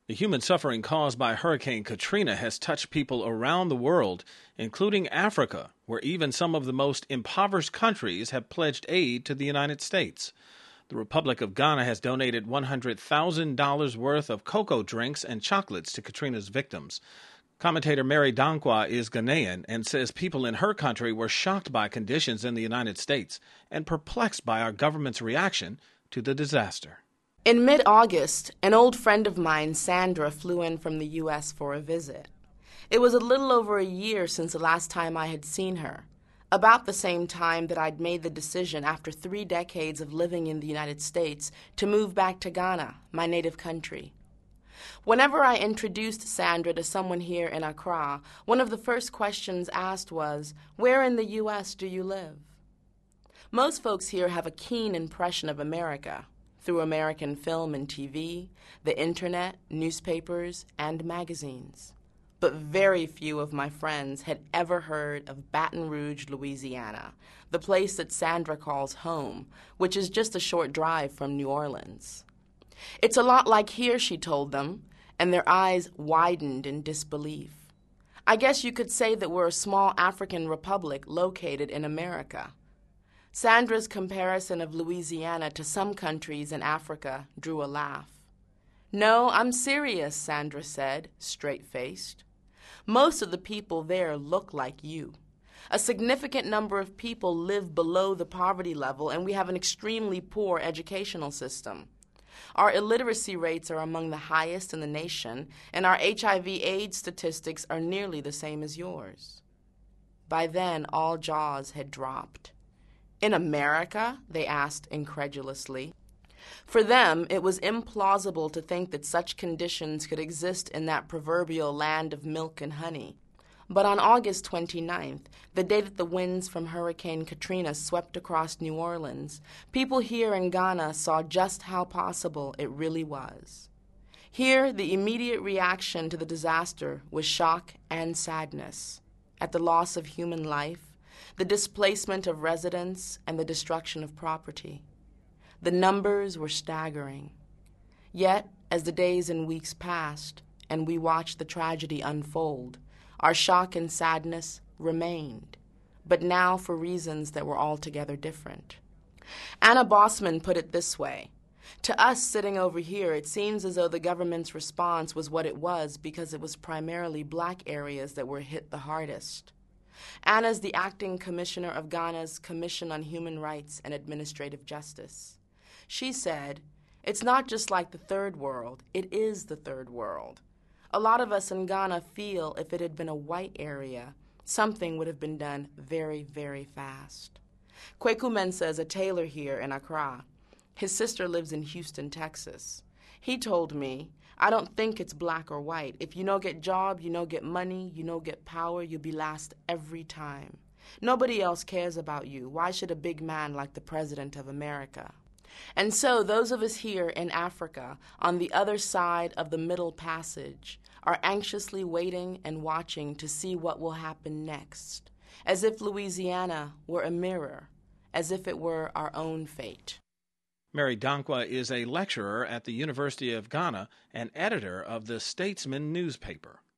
The human suffering caused by Hurricane Katrina has touched people around the world, including Africa, where even some of the most impoverished countries have pledged aid to the United States. The Republic of Ghana has donated $100,000 worth of cocoa drinks and chocolates to Katrina's victims. Commentator Mary Dankwa is Ghanaian and says people in her country were shocked by conditions in the United States and perplexed by our government's reaction to the disaster. In mid-August, an old friend of mine, Sandra, flew in from the U.S. for a visit. It was a little over a year since the last time I had seen her, about the same time that I'd made the decision after 3 decades of living in the United States to move back to Ghana, my native country. Whenever I introduced Sandra to someone here in Accra, one of the first questions asked was, "Where in the U.S. do you live?" Most folks here have a keen impression of America through American film and TV, the internet, newspapers, and magazines. But very few of my friends had ever heard of Baton Rouge, Louisiana, the place that Sandra calls home, which is just a short drive from New Orleans. "It's a lot like here," she told them, and their eyes widened in disbelief. "I guess you could say that we're a small African republic located in America." Sandra's comparison of Louisiana to some countries in Africa drew a laugh. "No, I'm serious," Sandra said, straight-faced. "Most of the people there look like you. A significant number of people live below the poverty level, and we have an extremely poor educational system. Our illiteracy rates are among the highest in the nation, and our HIV/AIDS statistics are nearly the same as yours." By then, all jaws had dropped. "In America?" they asked incredulously. For them, it was implausible to think that such conditions could exist in that proverbial land of milk and honey. But on August 29th, the day that the winds from Hurricane Katrina swept across New Orleans, people here in Ghana saw just how possible it really was. Here, the immediate reaction to the disaster was shock and sadness at the loss of human life, the displacement of residents, and the destruction of property. The numbers were staggering. Yet, as the days and weeks passed, and we watched the tragedy unfold, our shock and sadness remained, but now for reasons that were altogether different. Anna Bossman put it this way: "To us sitting over here, it seems as though the government's response was what it was because it was primarily black areas that were hit the hardest." Anna's the acting commissioner of Ghana's Commission on Human Rights and Administrative Justice. She said, "It's not just like the third world, it is the third world. A lot of us in Ghana feel if it had been a white area, something would have been done very, very fast." Kweku Mensah is a tailor here in Accra. His sister lives in Houston, Texas. He told me, "I don't think it's black or white. If you no get job, you no get money, you no get power, you'll be last every time. Nobody else cares about you. Why should a big man like the President of America?" And so those of us here in Africa, on the other side of the Middle Passage, are anxiously waiting and watching to see what will happen next, as if Louisiana were a mirror, as if it were our own fate. Mary Dankwa is a lecturer at the University of Ghana and editor of the Statesman newspaper.